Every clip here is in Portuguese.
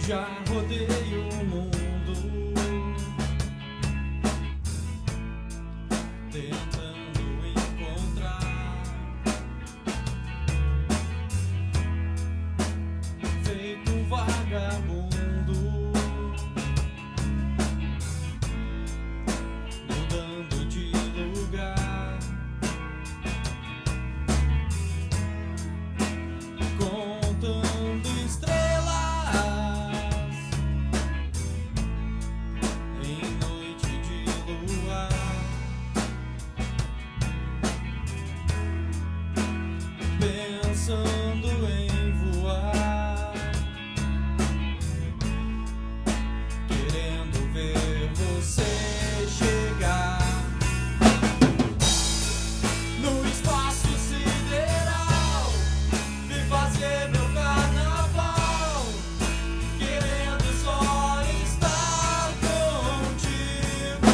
Já rodei o mundo tentando encontrar, feito um vagabundo, mudando de lugar, contando estrelas em noite de lua, pensando em voar, querendo ver você chegar no espaço sideral, vim fazer meu carnaval, querendo só estar contigo.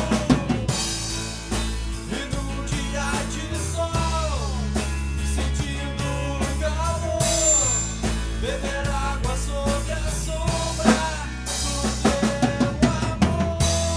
E num dia de sol, sentindo o calor, beber água sobre a sombra do teu amor.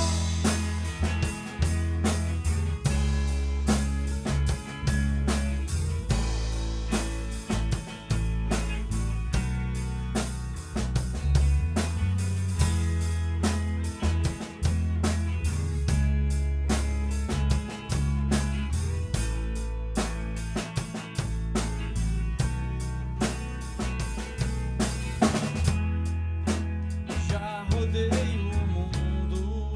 Já rodei o mundo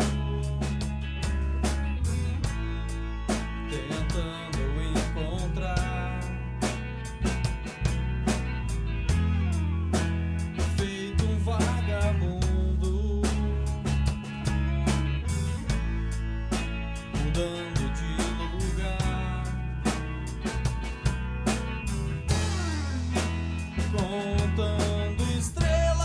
tentando encontrar, feito um vagabundo, mudando de lugar, contando estrelas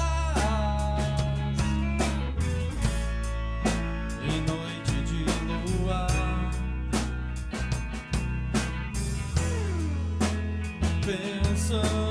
em noite de lua, pensando